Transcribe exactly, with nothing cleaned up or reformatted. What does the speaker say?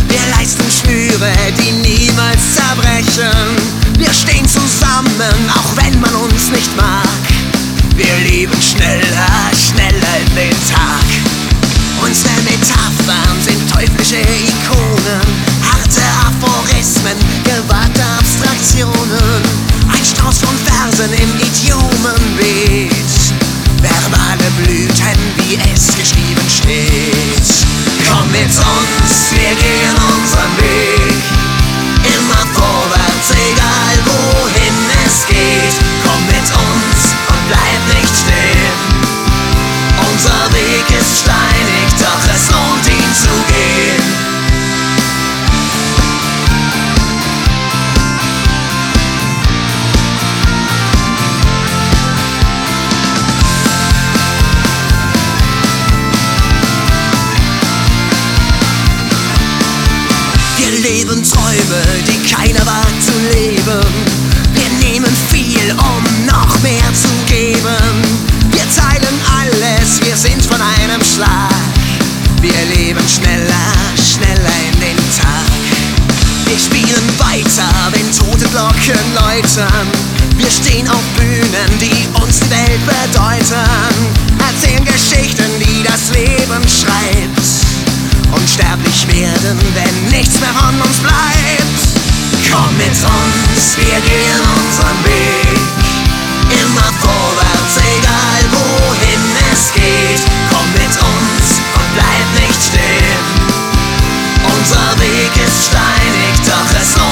Wir leisten Schnüre, die niemals zerbrechen. Wir stehen zusammen, auch wenn man uns nicht mag. Wir leben schneller, schneller in den Tag. Unsere Metaphern sind teuflische Ikonen, harte Aphorismen, gewagte Abstraktionen. Ein Strauß von Versen im Idiomenbeet, verbale Blüten, wie es geschrieben steht. Komm mit uns, wir gehen unseren Weg, immer vorwärts, egal wohin es geht. Komm mit uns und bleib nicht stehen. Unser Weg ist steinig, doch es lohnt ihn zu gehen. Wir leben Träume, die keiner wagt zu leben. Wir nehmen viel, um noch mehr zu geben. Wir teilen alles, wir sind von einem Schlag. Wir leben schneller, schneller in den Tag. Wir spielen weiter, wenn tote Glocken läuten. Wir stehen auf Bühnen, die uns die Welt bedeuten. Erzählen Geschichten, die das Leben schreibt. Unsterblich werden, wenn nichts mehr von uns bleibt. Komm mit uns, wir gehen unseren Weg, immer vorwärts, egal wohin es geht. Komm mit uns und bleib nicht stehen. Unser Weg ist steinig, doch es lohnt